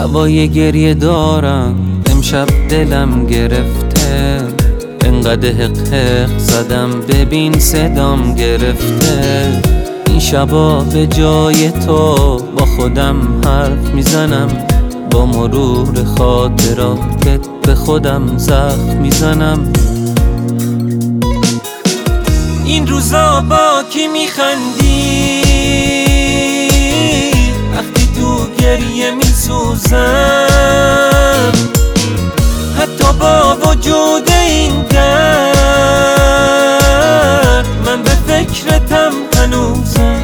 هوای گریه دارم، امشب دلم گرفته، انقدر حق زدم ببین صدام گرفته. این شبا به جای تو با خودم حرف میزنم، با مرور خاطراتت به خودم زخم میزنم. این روزا با کی میخندی وقتی تو گریه میسوزم؟ حتی با وجود این درد من به فکرتم هنوزم.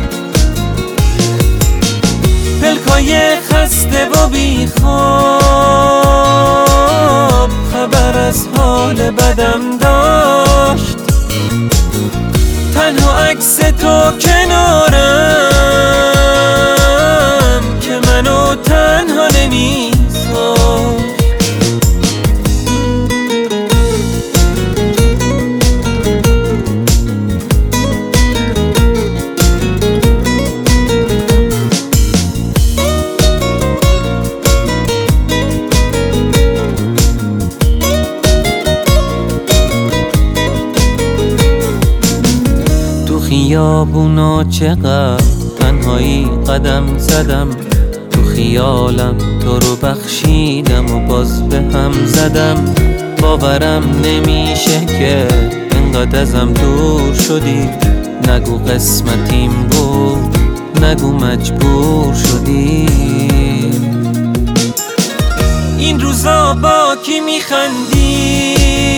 پلکای خسته و بیخواب خبر از حال بدم داشت، تنها عکس تو کنارم که منو تنها نمیذاشت. خیابونا چقدر تنهایی قدم زدم، تو خیالم تو رو بخشیدم و باز به هم زدم. باورم نمیشه که انقدر ازم دور شدی، نگو قسمتیم بود، نگو مجبور شدی. این روزا با کی میخندی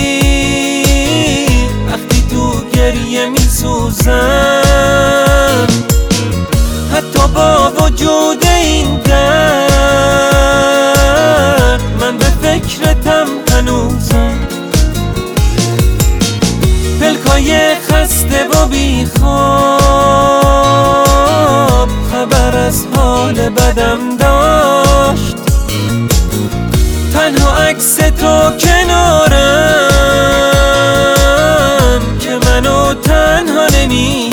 وقتی تو گریه میسوزم؟ حتی با وجود این درد من به فکرتم هنوزم. پلکای خسته و بیخواب خبر از حال بدم داشت، تنها عکس تو کنارم که منو تنها نمیذاشت.